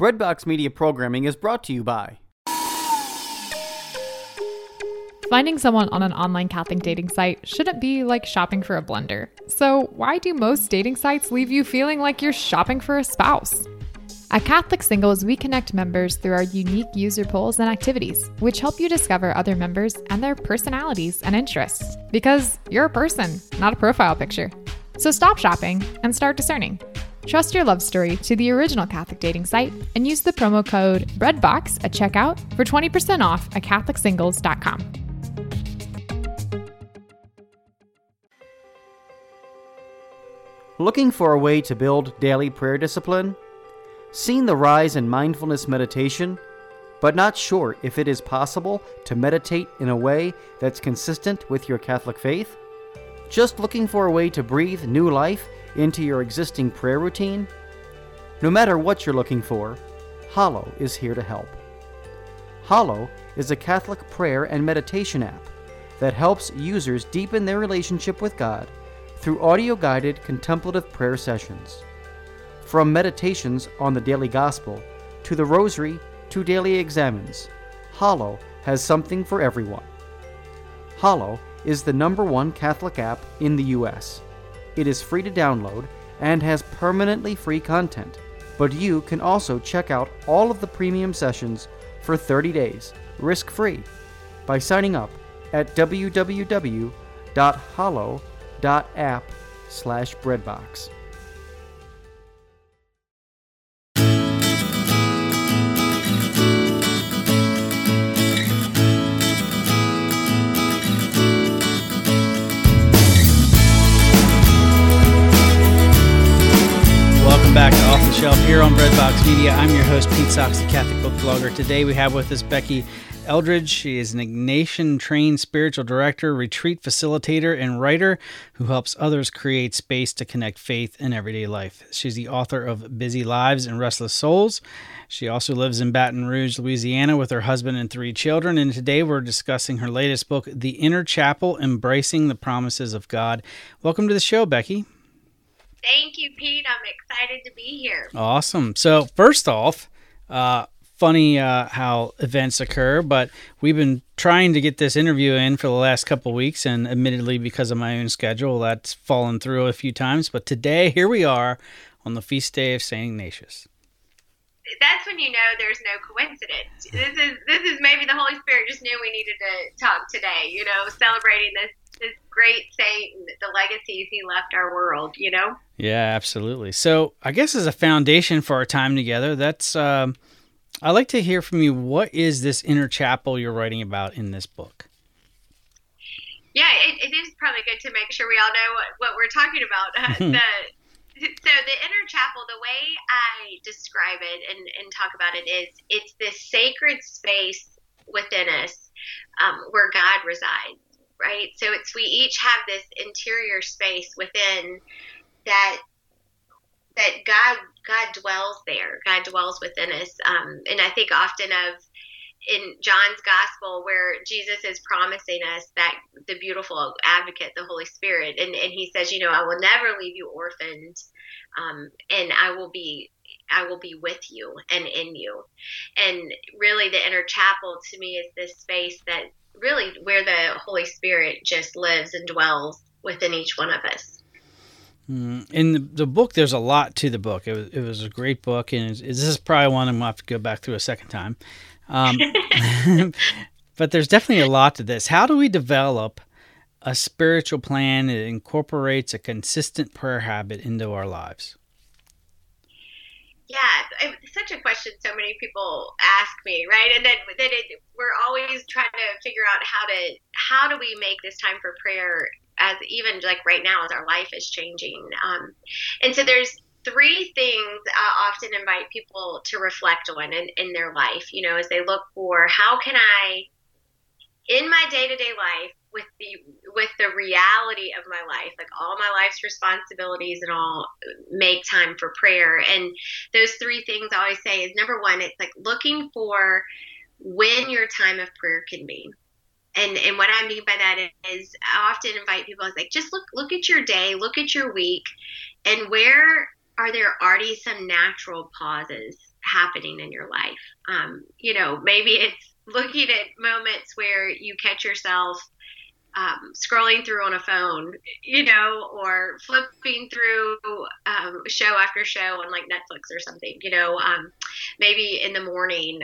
Breadbox Media programming is brought to you by... Finding someone on an online Catholic dating site shouldn't be like shopping for a blender. So why do most dating sites leave you feeling like you're shopping for a spouse? At Catholic Singles, we connect members through our unique user polls and activities, which help you discover other members and their personalities and interests. Because you're a person, not a profile picture. So stop shopping and start discerning. Trust your love story to the original Catholic dating site and use the promo code BREADBOX at checkout for 20% off at CatholicSingles.com. Looking for a way to build daily prayer discipline? Seen the rise in mindfulness meditation, but not sure if it is possible to meditate in a way that's consistent with your Catholic faith? Just looking for a way to breathe new life into your existing prayer routine? No matter what you're looking for, Hallow is here to help. Hallow is a Catholic prayer and meditation app that helps users deepen their relationship with God through audio-guided contemplative prayer sessions. From meditations on the daily gospel, to the rosary, to daily examens, Hallow has something for everyone. Hallow is the #1 Catholic app in the U.S. It is free to download and has permanently free content, but you can also check out all of the premium sessions for 30 days, risk-free, by signing up at www.hallow.app/breadbox. Welcome back to Off the Shelf here on Breadbox Media. I'm your host, Pete Socks, the Catholic book blogger. Today we have with us Becky Eldridge. She is an Ignatian-trained spiritual director, retreat facilitator, and writer who helps others create space to connect faith in everyday life. She's the author of Busy Lives and Restless Souls. She also lives in Baton Rouge, Louisiana, with her husband and 3 children. And today we're discussing her latest book, The Inner Chapel, Embracing the Promises of God. Welcome to the show, Becky. Thank you, Pete. I'm excited to be here. Awesome. So first off, funny how events occur, but we've been trying to get this interview in for the last couple of weeks, and admittedly, because of my own schedule, that's fallen through a few times. But today, here we are on the feast day of St. Ignatius. That's when you know there's no coincidence. This is maybe the Holy Spirit just knew we needed to talk today, celebrating this great saint and the legacies he left our world, Yeah, absolutely. So I guess as a foundation for our time together, that's I'd like to hear from you. What is this inner chapel you're writing about in this book? Yeah, it is probably good to make sure we all know what we're talking about. So the inner chapel, the way I describe it and talk about it is it's this sacred space within us where God resides, right? So we each have this interior space within that God dwells there. God dwells within us. And I think often of in John's gospel where Jesus is promising us that the beautiful advocate, the Holy Spirit, and he says, I will never leave you orphaned, and I will be with you and in you. And really the inner chapel to me is this space that really where the Holy Spirit just lives and dwells within each one of us. In the book, there's a lot to the book. It was a great book, and this is probably one I'm going to have to go back through a second time. But there's definitely a lot to this. How do we develop a spiritual plan that incorporates a consistent prayer habit into our lives? Yeah, it's such a question so many people ask me, right? And then we're always trying to figure out how do we make this time for prayer as even like right now as our life is changing. And so there's 3 things I often invite people to reflect on in their life, as they look for how can I, in my day-to-day life, with the reality of my life, like all my life's responsibilities and all, make time for prayer. And those 3 things I always say is, number 1, it's like looking for when your time of prayer can be. And what I mean by that is I often invite people, it's like, just look at your day, look at your week, and where are there already some natural pauses happening in your life. Maybe it's looking at moments where you catch yourself scrolling through on a phone, or flipping through show after show on like Netflix or something, maybe in the morning,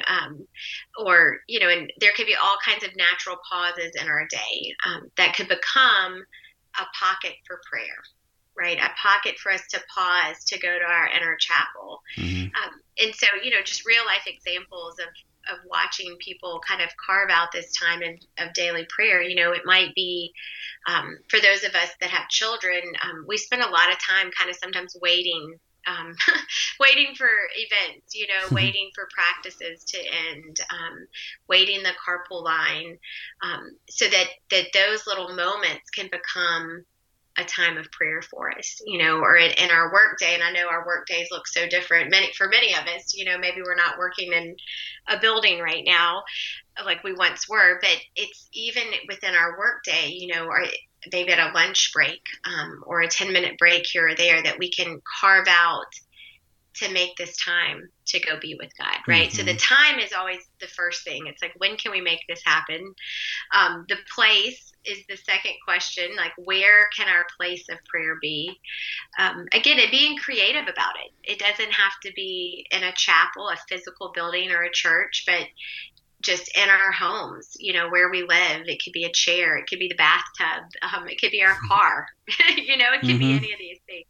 and there could be all kinds of natural pauses in our day that could become a pocket for prayer, right? A pocket for us to pause, to go to our inner chapel. Mm-hmm. And so, just real life examples of watching people kind of carve out this time of daily prayer. It might be for those of us that have children, we spend a lot of time kind of sometimes waiting for events, waiting for practices to end, waiting the carpool line, so that those little moments can become a time of prayer for us, or in our work day. And I know our work days look so different. For many of us, maybe we're not working in a building right now like we once were, but it's even within our work day, or maybe at a lunch break, or a 10-minute break here or there, that we can carve out to make this time to go be with God, right? Mm-hmm. So the time is always the first thing. It's like, when can we make this happen? The place is the second question, like, where can our place of prayer be? Again, being creative about it. It doesn't have to be in a chapel, a physical building, or a church, but just in our homes, where we live. It could be a chair. It could be the bathtub. It could be our car. It could be any of these things.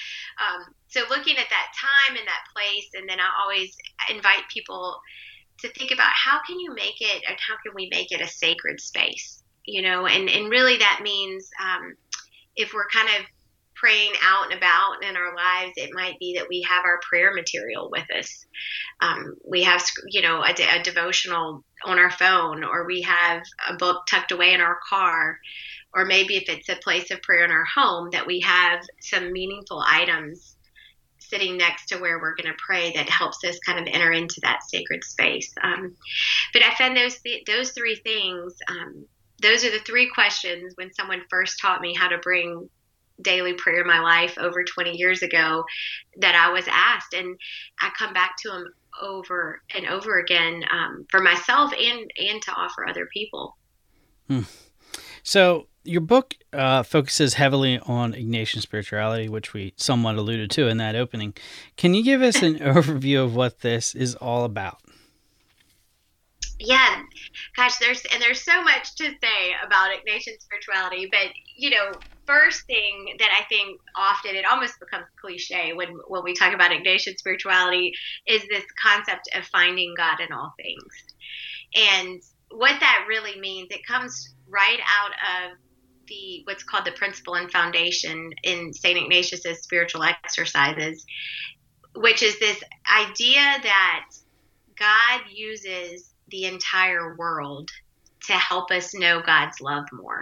So looking at that time and that place, and then I always invite people to think about, how can you make it, and how can we make it a sacred space, and really that means if we're kind of praying out and about in our lives, it might be that we have our prayer material with us. We have, a devotional on our phone, or we have a book tucked away in our car, or maybe if it's a place of prayer in our home, that we have some meaningful items sitting next to where we're going to pray that helps us kind of enter into that sacred space. But I found those three things, those are the three questions when someone first taught me how to bring daily prayer in my life over 20 years ago, that I was asked. And I come back to them over and over again, for myself and to offer other people. So your book focuses heavily on Ignatian spirituality, which we somewhat alluded to in that opening. Can you give us an overview of what this is all about? Yeah, gosh, there's so much to say about Ignatian spirituality, but first thing that I think often it almost becomes cliche when we talk about Ignatian spirituality is this concept of finding God in all things. And what that really means, it comes right out of what's called the principle and foundation in St. Ignatius's spiritual exercises, which is this idea that God uses the entire world to help us know God's love more.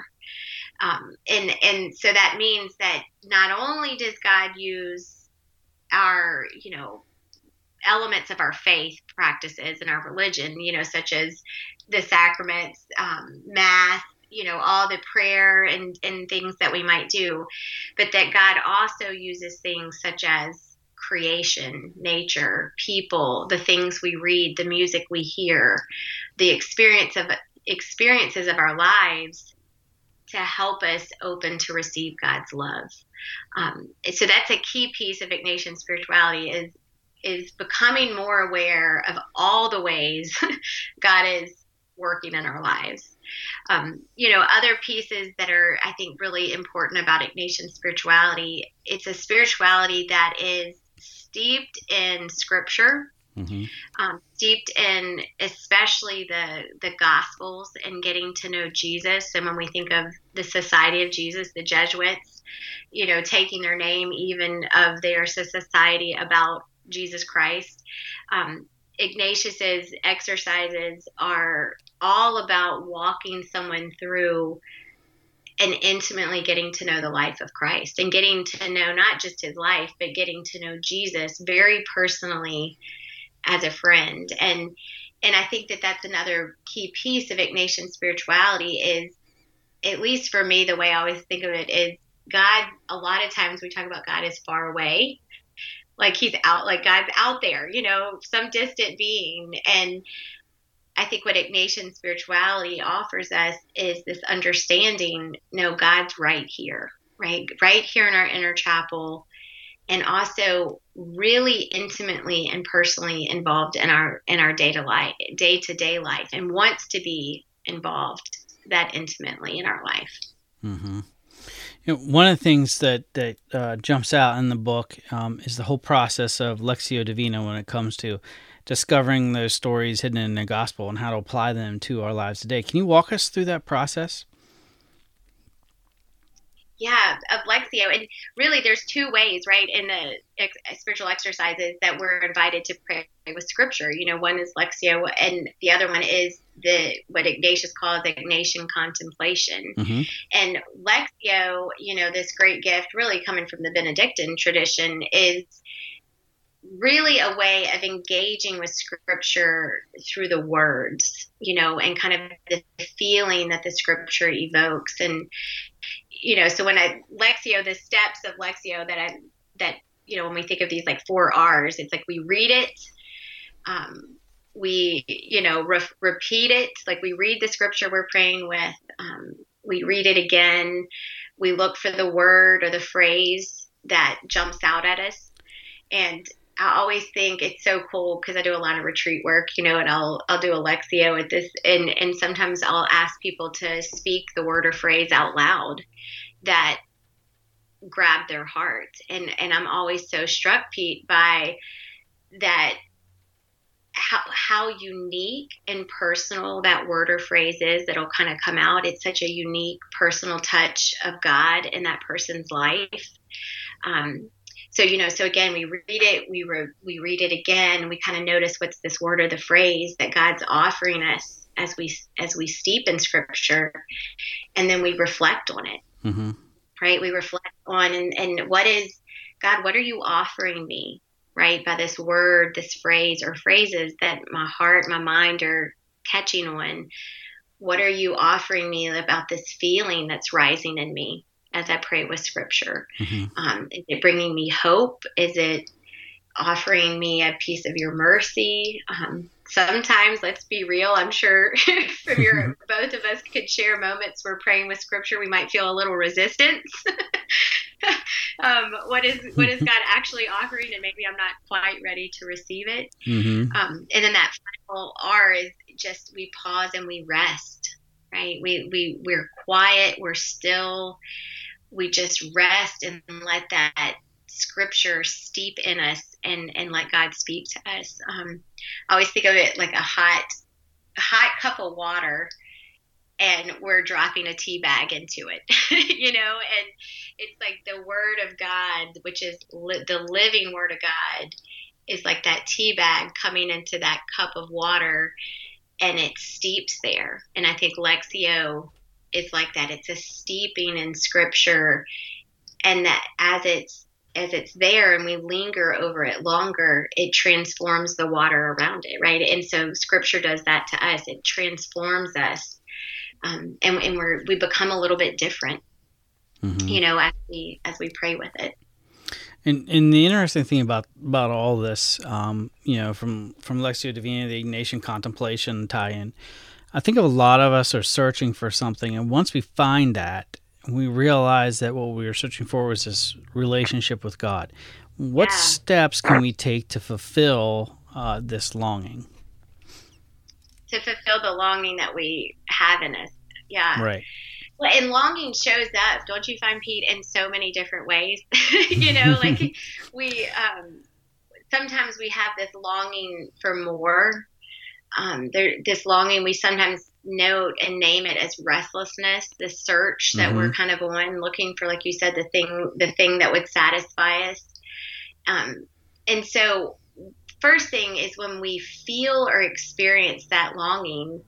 And so that means that not only does God use our, elements of our faith practices and our religion, such as the sacraments, Mass, all the prayer and things that we might do, but that God also uses things such as creation, nature, people, the things we read, the music we hear, the experiences of our lives to help us open to receive God's love. So that's a key piece of Ignatian spirituality is becoming more aware of all the ways God is working in our lives. Other pieces that are, I think, really important about Ignatian spirituality, it's a spirituality that is steeped in Scripture, steeped in especially the Gospels and getting to know Jesus. And when we think of the Society of Jesus, the Jesuits, taking their name even of their society about Jesus Christ, Ignatius's exercises are all about walking someone through and intimately getting to know the life of Christ and getting to know not just his life, but getting to know Jesus very personally as a friend. And I think that that's another key piece of Ignatian spirituality is, at least for me, the way I always think of it is God, a lot of times we talk about God as far away, like he's out, like God's out there, some distant being. And I think what Ignatian spirituality offers us is this understanding, no, God's right here in our inner chapel, and also really intimately and personally involved in our day-to-day life, and wants to be involved that intimately in our life. Mm-hmm. One of the things that jumps out in the book is the whole process of Lectio Divina when it comes to discovering those stories hidden in the gospel and how to apply them to our lives today. Can you walk us through that process? Yeah, of Lectio. And really there's two ways, right, in the spiritual exercises that we're invited to pray with Scripture. One is Lectio, and the other one is what Ignatius calls Ignatian contemplation. Mm-hmm. And Lectio, this great gift really coming from the Benedictine tradition, is really a way of engaging with Scripture through the words, and kind of the feeling that the Scripture evokes. And so when Lectio, the steps of Lectio that when we think of these like 4 R's, it's like we read it, we repeat it, like we read the Scripture we're praying with, we read it again, we look for the word or the phrase that jumps out at us. And I always think it's so cool because I do a lot of retreat work, and I'll do a Lectio at this, and sometimes I'll ask people to speak the word or phrase out loud that grab their heart. And I'm always so struck, Pete, by that, how unique and personal that word or phrase is that'll kind of come out. It's such a unique personal touch of God in that person's life. So again, we read it, we read it again, and we kind of notice what's this word or the phrase that God's offering us as we steep in Scripture, and then we reflect on it. Mm-hmm. Right? We reflect on, and what are you offering me, right, by this word, this phrase, or phrases that my heart, my mind are catching on? What are you offering me about this feeling that's rising in me as I pray with Scripture? Mm-hmm. Is it bringing me hope? Is it offering me a piece of your mercy? Sometimes, let's be real, I'm sure both of us could share moments where praying with Scripture we might feel a little resistance. What is God actually offering, and maybe I'm not quite ready to receive it. Mm-hmm. And then that final R is just we pause and we rest, right? We're quiet, we're still, we just rest and let that Scripture steep in us and let God speak to us. I always think of it like a hot cup of water, and we're dropping a tea bag into it, and it's like the Word of God, which is the living Word of God, is like that tea bag coming into that cup of water, and it steeps there. And I think Lectio is like that. It's a steeping in Scripture, and that as it's there and we linger over it longer, it transforms the water around it, right? And so Scripture does that to us. It transforms us, and we become a little bit different, mm-hmm. as we pray with it. And the interesting thing about all this, from Lectio Divina, the Ignatian contemplation tie-in, I think a lot of us are searching for something, and once we find that, we realize that what we were searching for was this relationship with God. What steps can we take to fulfill this longing? To fulfill the longing that we have in us. Yeah. Right. Well, and longing shows up, don't you find, Pete, in so many different ways? Like we sometimes we have this longing for more. This longing we sometimes note and name it as restlessness, the search that mm-hmm. we're kind of on, looking for, like you said, the thing that would satisfy us. And so first thing is when we feel or experience that longing,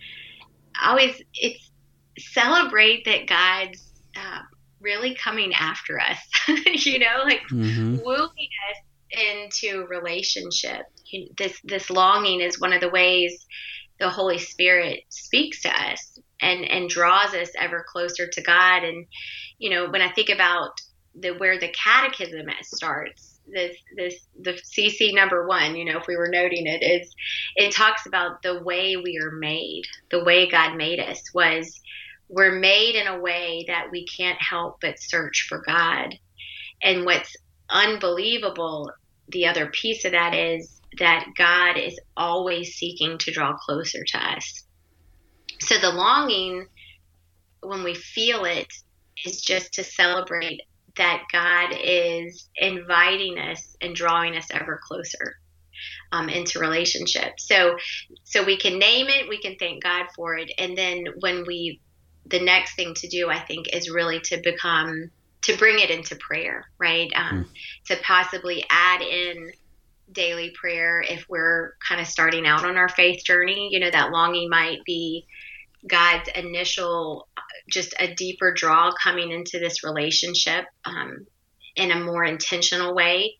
it's celebrate that God's really coming after us, mm-hmm. wooing us into relationship. This longing is one of the ways the Holy Spirit speaks to us and draws us ever closer to God. And, when I think about where the catechism starts, the CC number 1, if we were noting it, is it talks about the way we are made. The way God made us was we're made in a way that we can't help but search for God. And what's unbelievable, the other piece of that is that God is always seeking to draw closer to us. So the longing, when we feel it, is just to celebrate that God is inviting us and drawing us ever closer into relationship. So we can name it, we can thank God for it, and then the next thing to do, I think, is really to bring it into prayer, right? To possibly add in daily prayer if we're kind of starting out on our faith journey. That longing might be God's initial, just a deeper draw coming into this relationship in a more intentional way.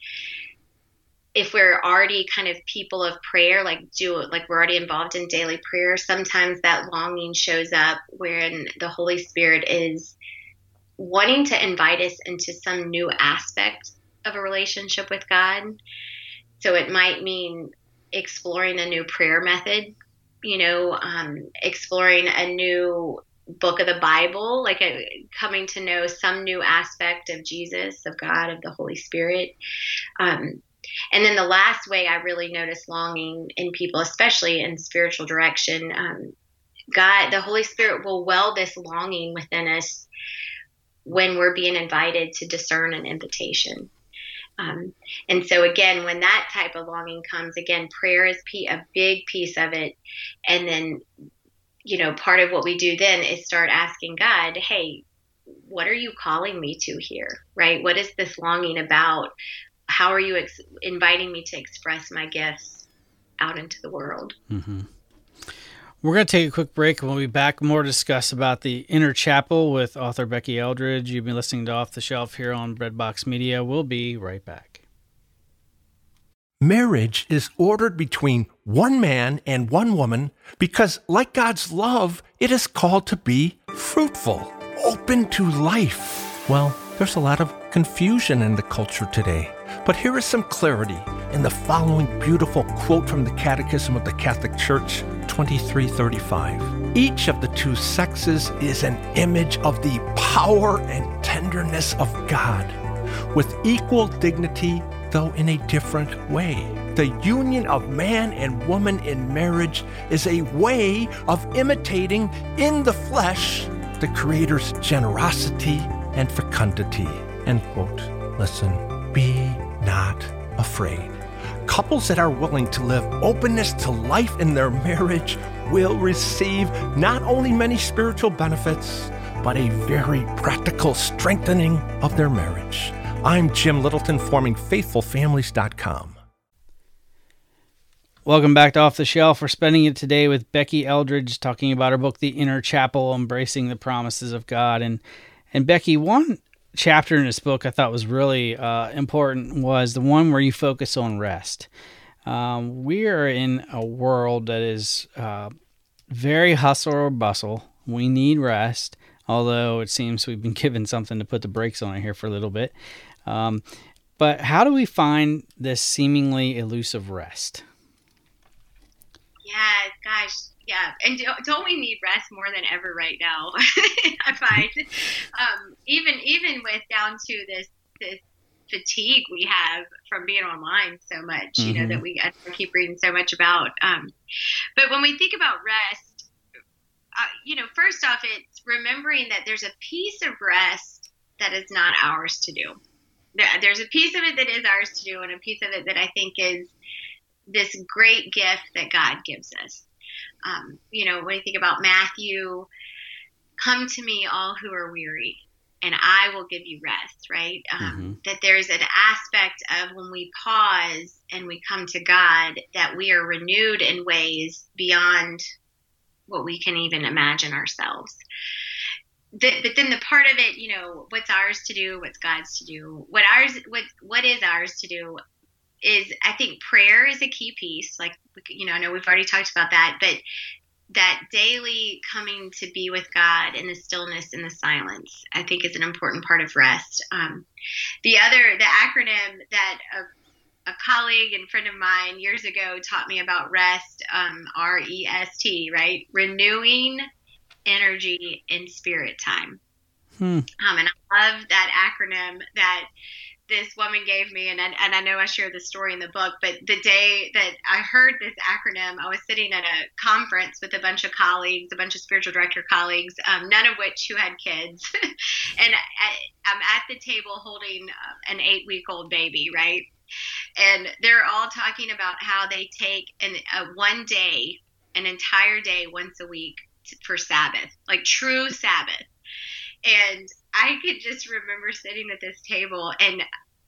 If we're already kind of people of prayer, like we're already involved in daily prayer, sometimes that longing shows up when the Holy Spirit is wanting to invite us into some new aspect of a relationship with God. So it might mean exploring a new prayer method, exploring a new book of the Bible, like coming to know some new aspect of Jesus, of God, of the Holy Spirit. And then the last way I really notice longing in people, especially in spiritual direction, God, the Holy Spirit will well this longing within us when we're being invited to discern an invitation. And so again, when that type of longing comes, again, prayer is a big piece of it. And then, part of what we do then is start asking God, hey, what are you calling me to here, right? What is this longing about? How are you inviting me to express my gifts out into the world? Mm-hmm. We're going to take a quick break, and we'll be back more to discuss about the Inner Chapel with author Becky Eldridge. You've been listening to Off the Shelf here on Redbox Media. We'll be right back. Marriage is ordered between one man and one woman because, like God's love, it is called to be fruitful, open to life. Well, there's a lot of confusion in the culture today, but here is some clarity in the following beautiful quote from the Catechism of the Catholic Church, 2335. Each of the two sexes is an image of the power and tenderness of God, with equal dignity, though in a different way. The union of man and woman in marriage is a way of imitating in the flesh the Creator's generosity and fecundity. End quote. Listen, be not afraid. Couples that are willing to live openness to life in their marriage will receive not only many spiritual benefits, but a very practical strengthening of their marriage. I'm Jim Littleton, formingfaithfulfamilies.com. Welcome back to Off the Shelf. We're spending it today with Becky Eldridge, talking about her book, The Inner Chapel, Embracing the Promises of God. And Becky, one chapter in this book I thought was really important was the one where you focus on rest. We are in a world that is very hustle or bustle. We need rest, although it seems we've been given something to put the brakes on it here for a little bit. But how do we find this seemingly elusive rest? Yeah, gosh, yeah. And don't we need rest more than ever right now? I find, even with down to this fatigue we have from being online so much, Mm-hmm. that I keep reading so much about. But when we think about rest, first off, it's remembering that there's a piece of rest that is not ours to do. There's a piece of it that is ours to do, and a piece of it that I think is this great gift that God gives us. When you think about Matthew, come to me all who are weary, and I will give you rest, right? That there's an aspect of when we pause and we come to God, that we are renewed in ways beyond what we can even imagine ourselves. But then the part of it, what's ours to do, what's God's to do, what is ours to do is, I think prayer is a key piece. Like, I know we've already talked about that, but that daily coming to be with God in the stillness and the silence, I think, is an important part of rest. The acronym that a colleague and friend of mine years ago taught me about rest, REST, right? Renewing energy in spirit time. And I love that acronym that this woman gave me, and I know I share the story in the book, but the day that I heard this acronym, I was sitting at a conference with a bunch of colleagues, a bunch of spiritual director colleagues, none of which who had kids. And I'm at the table holding an 8-week-old baby, right? And they're all talking about how they take one day, an entire day once a week for Sabbath, like true Sabbath. And I could just remember sitting at this table, and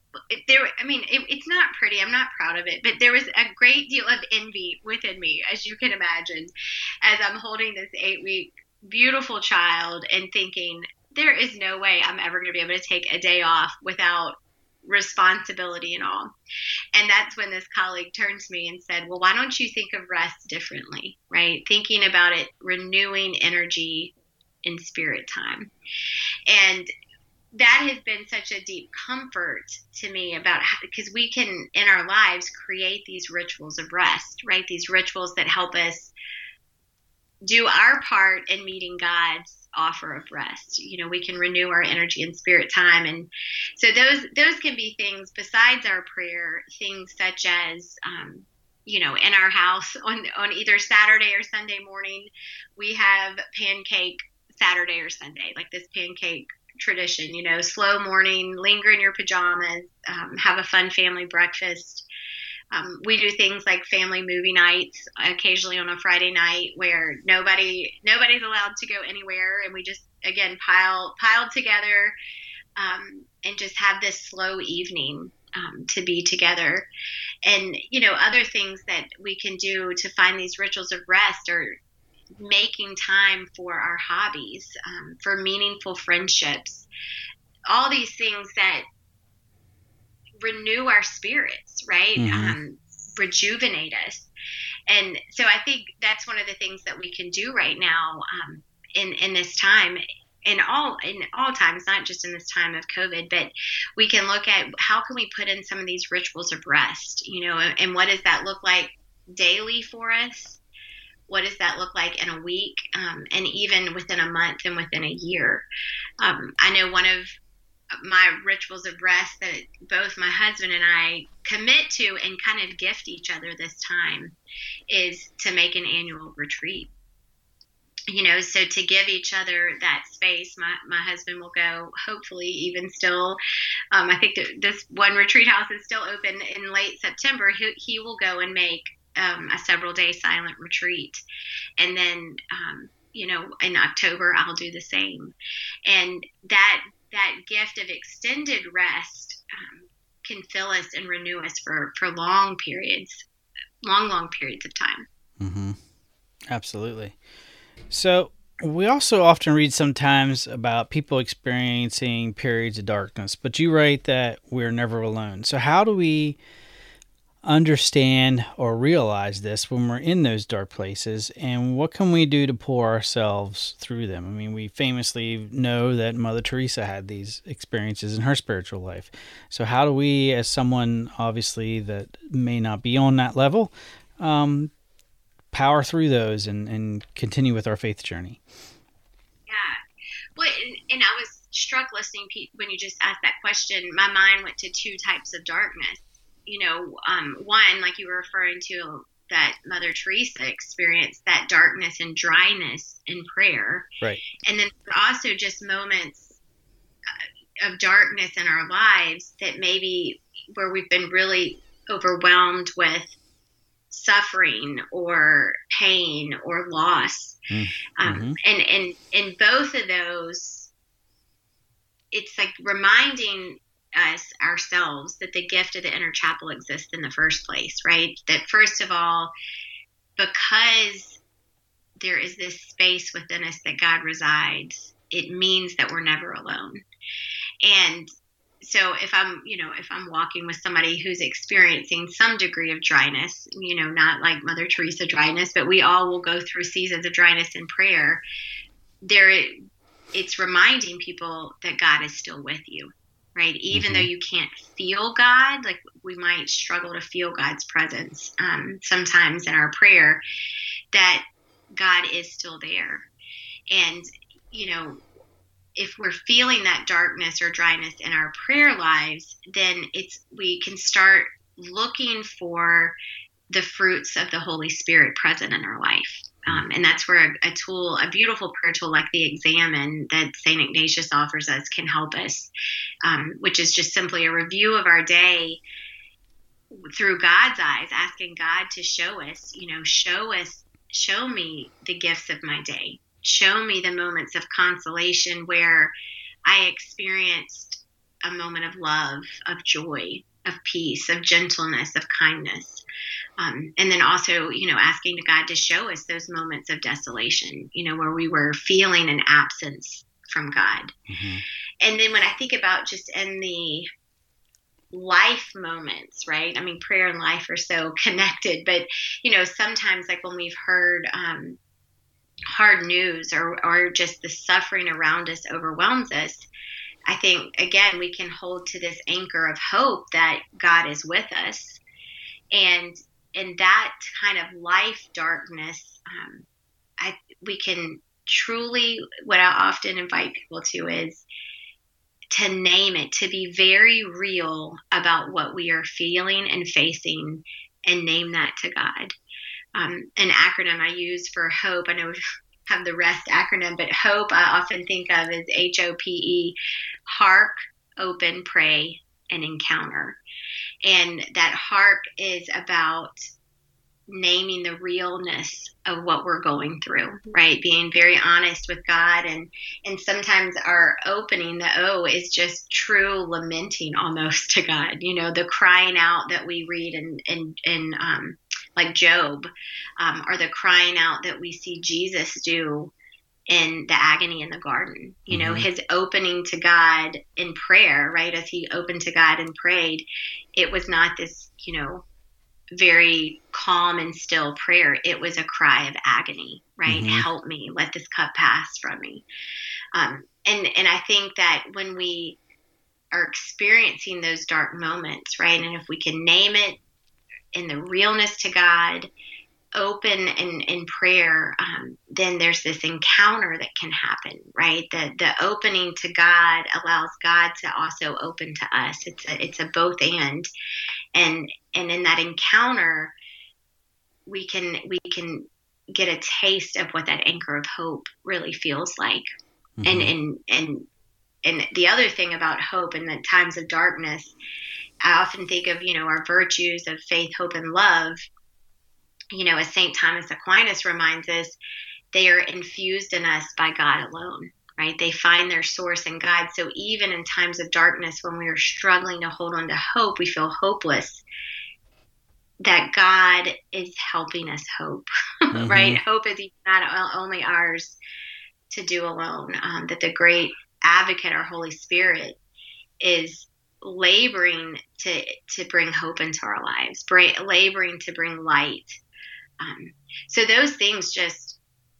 it's not pretty. I'm not proud of it, but there was a great deal of envy within me, as you can imagine, as I'm holding this 8-week beautiful child and thinking, there is no way I'm ever going to be able to take a day off without responsibility and all. And that's when this colleague turned to me and said, well, why don't you think of rest differently, right? Thinking about it, renewing energy in spirit time. And that has been such a deep comfort to me because we can, in our lives, create these rituals of rest, right? These rituals that help us do our part in meeting God's offer of rest. We can renew our energy in spirit time. And so those can be things besides our prayer, things such as, in our house on either Saturday or Sunday morning, we have pancake Saturday or Sunday, like this pancake tradition, slow morning, linger in your pajamas, have a fun family breakfast. We do things like family movie nights occasionally on a Friday night where nobody's allowed to go anywhere, and we just again pile together and just have this slow evening to be together. And other things that we can do to find these rituals of rest are making time for our hobbies, for meaningful friendships, all these things that renew our spirits, right? Rejuvenate us. And so I think that's one of the things that we can do right now in this time, in all times, not just in this time of COVID, but we can look at how can we put in some of these rituals of rest, and what does that look like daily for us? What does that look like in a week, and even within a month and within a year? I know one of my rituals of rest that both my husband and I commit to and kind of gift each other this time is to make an annual retreat. So to give each other that space, my husband will go, hopefully even still, I think that this one retreat house is still open in late September. He will go and make a several-day silent retreat. And then, in October, I'll do the same. And that gift of extended rest can fill us and renew us for long periods of time. Mm-hmm. Absolutely. So we also often read sometimes about people experiencing periods of darkness, but you write that we're never alone. So how do we understand or realize this when we're in those dark places, and what can we do to pour ourselves through them? I mean, we famously know that Mother Teresa had these experiences in her spiritual life. So how do we, as someone obviously that may not be on that level, power through those and continue with our faith journey? Yeah. Well, and I was struck listening, Pete, when you just asked that question. My mind went to two types of darkness. One, like you were referring to, that Mother Teresa experienced, that darkness and dryness in prayer. Right. And then also just moments of darkness in our lives that maybe where we've been really overwhelmed with suffering or pain or loss. And in both of those, it's like reminding us ourselves that the gift of the inner chapel exists in the first place, right? That first of all, because there is this space within us that God resides, it means that we're never alone. And so if I'm walking with somebody who's experiencing some degree of dryness, not like Mother Teresa dryness, but we all will go through seasons of dryness in prayer. It's reminding people that God is still with you, right? Even though you can't feel God, like we might struggle to feel God's presence sometimes in our prayer, that God is still there. And, if we're feeling that darkness or dryness in our prayer lives, then we can start looking for the fruits of the Holy Spirit present in our life. And that's where a beautiful prayer tool like the Examine that St. Ignatius offers us can help us, which is just simply a review of our day through God's eyes, asking God to show me the gifts of my day. Show me the moments of consolation where I experienced a moment of love, of joy, of peace, of gentleness, of kindness. And then also, asking God to show us those moments of desolation, where we were feeling an absence from God. Mm-hmm. And then when I think about just in the life moments, right? I mean, prayer and life are so connected, but, sometimes like when we've heard hard news or just the suffering around us overwhelms us, I think, again, we can hold to this anchor of hope that God is with us. And in that kind of life darkness, we can truly, what I often invite people to is to name it, to be very real about what we are feeling and facing and name that to God. An acronym I use for hope, I know we have the REST acronym, but hope I often think of as HOPE, hark, open, pray, and encounter. And that hark is about naming the realness of what we're going through, right? Being very honest with God. And sometimes our opening, the O, is just true lamenting almost to God, the crying out that we read in like Job, or the crying out that we see Jesus do in the agony in the garden, his opening to God in prayer, right? As he opened to God and prayed, it was not this, very calm and still prayer. It was a cry of agony, right? Mm-hmm. Help me, let this cup pass from me. And I think that when we are experiencing those dark moments, right? And if we can name it in the realness to God, open in prayer, then there's this encounter that can happen, right? The opening to God allows God to also open to us. It's a both and in that encounter, we can get a taste of what that anchor of hope really feels like. Mm-hmm. And the other thing about hope in the times of darkness, I often think of, our virtues of faith, hope, and love. As St. Thomas Aquinas reminds us, they are infused in us by God alone, right? They find their source in God. So even in times of darkness, when we are struggling to hold on to hope, we feel hopeless, that God is helping us hope, mm-hmm. right? Hope is not only ours to do alone, that the great advocate, our Holy Spirit, is laboring to bring hope into our lives, laboring to bring light. So those things just,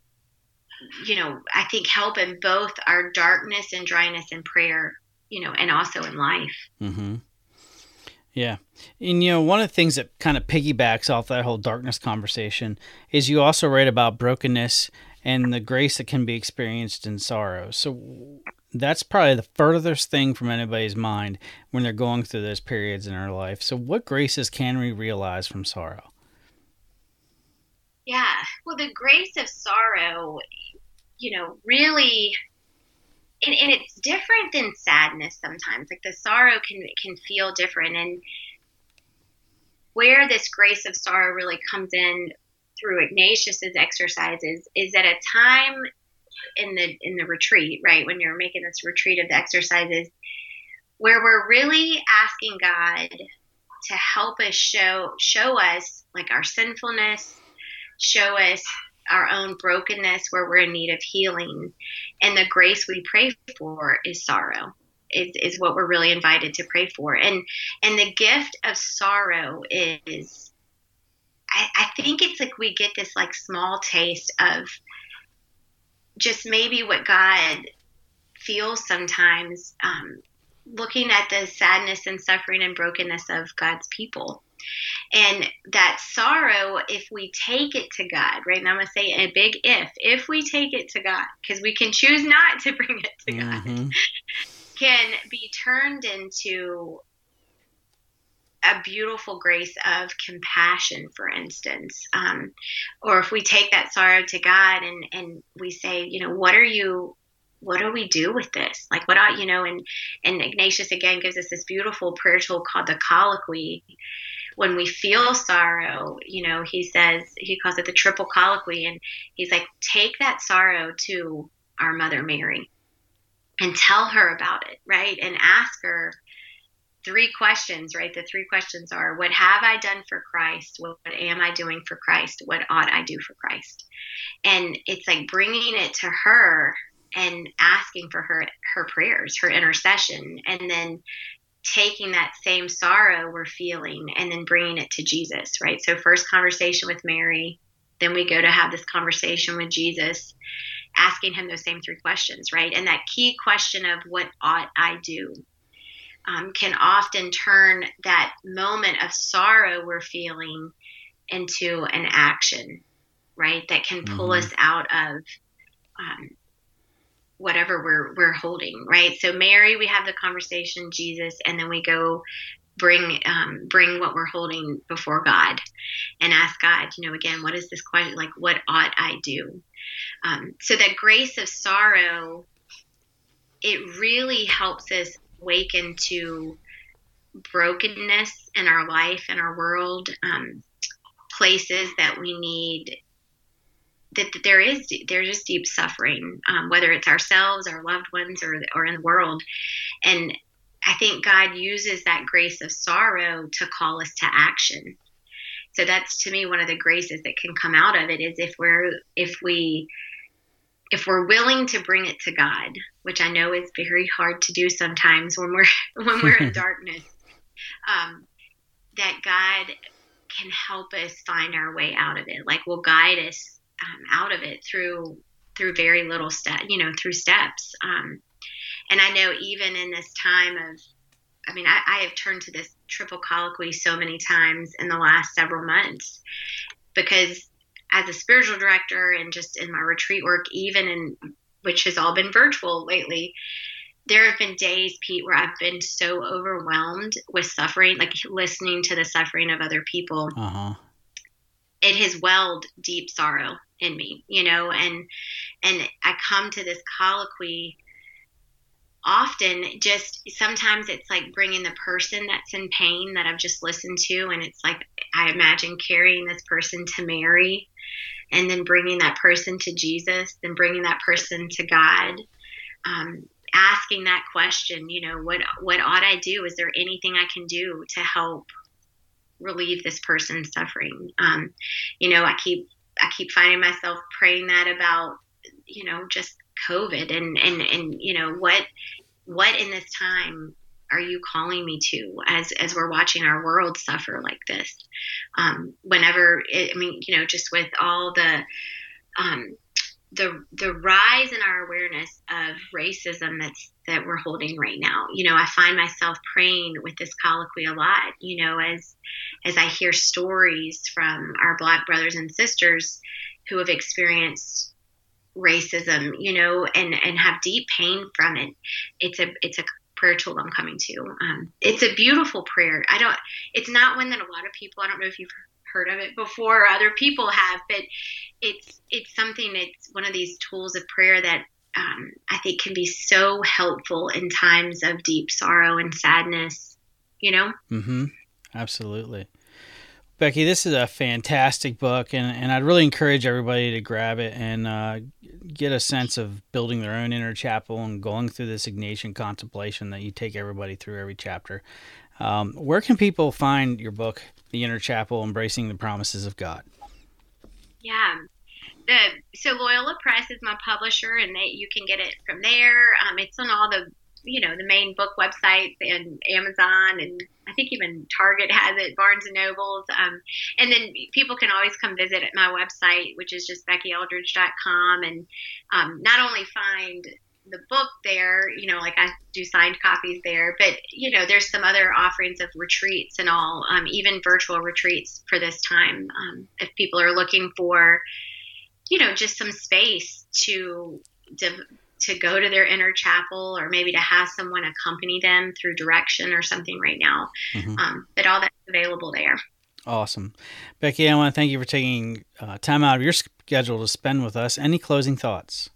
I think help in both our darkness and dryness in prayer, and also in life. Mm-hmm. Yeah. And, one of the things that kind of piggybacks off that whole darkness conversation is you also write about brokenness and the grace that can be experienced in sorrow. So that's probably the furthest thing from anybody's mind when they're going through those periods in their life. So what graces can we realize from sorrow? Yeah. Well, the grace of sorrow, really, and it's different than sadness sometimes. Like the sorrow can feel different. And where this grace of sorrow really comes in through Ignatius's exercises is at a time in the retreat, right? When you're making this retreat of the exercises, where we're really asking God to help us show us like our sinfulness, show us our own brokenness where we're in need of healing. And the grace we pray for is sorrow. is what we're really invited to pray for. And the gift of sorrow is, I think it's like we get this like small taste of just maybe what God feels sometimes, looking at the sadness and suffering and brokenness of God's people. And that sorrow, if we take it to God, right? And I'm going to say a big if we take it to God, because we can choose not to bring it to God, can be turned into a beautiful grace of compassion, for instance. Or if we take that sorrow to God and we say, what do we do with this? Like, and Ignatius again gives us this beautiful prayer tool called the colloquy. When we feel sorrow, he says, he calls it the triple colloquy. And he's like, take that sorrow to our Mother Mary and tell her about it, right? And ask her 3 questions, right? The 3 questions are, what have I done for Christ? What am I doing for Christ? What ought I do for Christ? And it's like bringing it to her and asking for her prayers, her intercession, and then taking that same sorrow we're feeling and then bringing it to Jesus, right? So first conversation with Mary, then we go to have this conversation with Jesus, asking him those same 3 questions, right? And that key question of what ought I do can often turn that moment of sorrow we're feeling into an action, right? That can pull us out of whatever we're holding, right? So Mary, we have the conversation, Jesus, and then we go bring what we're holding before God and ask God, again, what is this question? Like, what ought I do? So that grace of sorrow, it really helps us awaken to brokenness in our life and our world, places that we need, that there's just deep suffering, whether it's ourselves, our loved ones, or in the world. And I think God uses that grace of sorrow to call us to action. So that's, to me, one of the graces that can come out of it is if we're willing to bring it to God, which I know is very hard to do sometimes when we're in darkness, that God can help us find our way out of it. Like, will guide us out of it through very little through steps. And I know even in this time of, I have turned to this triple colloquy so many times in the last several months, because as a spiritual director and just in my retreat work, which has all been virtual lately, there have been days, Pete, where I've been so overwhelmed with suffering, like listening to the suffering of other people. It has welled deep sorrow in me, and I come to this colloquy often, just sometimes it's like bringing the person that's in pain that I've just listened to, and it's like I imagine carrying this person to Mary, and then bringing that person to Jesus, then bringing that person to God, asking that question, what ought I do? Is there anything I can do to help relieve this person's suffering? I keep finding myself praying that about, just COVID and what in this time are you calling me to as we're watching our world suffer like this? Just with all the rise in our awareness of racism that we're holding right now. I find myself praying with this colloquy a lot, as I hear stories from our Black brothers and sisters who have experienced racism, and have deep pain from it. It's a prayer tool I'm coming to. It's a beautiful prayer. It's not one that a lot of people, I don't know if you've heard of it before or other people have, but it's something, it's one of these tools of prayer that I think can be so helpful in times of deep sorrow and sadness, Absolutely. Becky, this is a fantastic book, and I'd really encourage everybody to grab it and get a sense of building their own inner chapel and going through this Ignatian contemplation that you take everybody through every chapter. Where can people find your book, The Inner Chapel, Embracing the Promises of God? Yeah. So Loyola Press is my publisher, and you can get it from there. It's on all the the main book websites and Amazon, and I think even Target has it, Barnes and Nobles. And then people can always come visit at my website, which is just BeckyEldridge.com, and not only find the book there, like I do signed copies there, but there's some other offerings of retreats and all, even virtual retreats for this time. If people are looking for, just some space to go to their inner chapel, or maybe to have someone accompany them through direction or something right now, but all that's available there. Awesome. Becky, I want to thank you for taking time out of your schedule to spend with us. Any closing thoughts?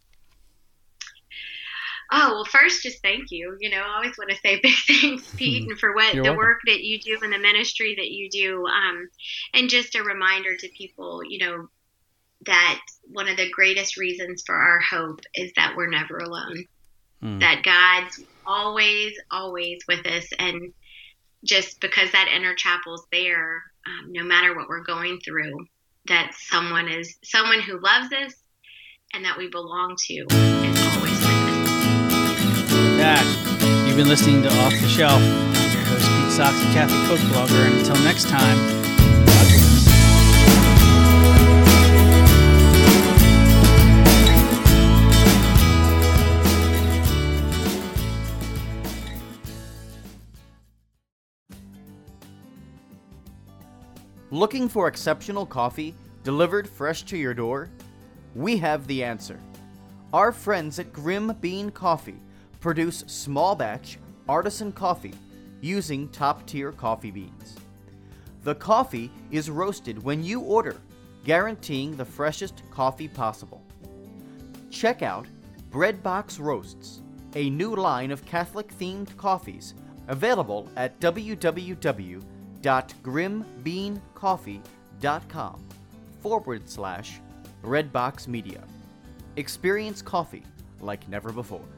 Oh, well, first, just thank you. I always want to say big thanks, Pete, and for the work that you do and the ministry that you do. And just a reminder to people, that one of the greatest reasons for our hope is that we're never alone, that God's always, always with us. And just because that inner chapel's there, no matter what we're going through, that someone who loves us and that we belong to is always with us. You've been listening to Off the Shelf. I'm your host, Pete Socks, a Catholic book blogger. And until next time, God bless. Looking for exceptional coffee delivered fresh to your door? We have the answer. Our friends at Grim Bean Coffee produce small batch artisan coffee using top-tier coffee beans. The coffee is roasted when you order, guaranteeing the freshest coffee possible. Check out Breadbox Roasts, a new line of Catholic-themed coffees available at www.grimbeancoffee.com/Redbox Media. Experience coffee like never before.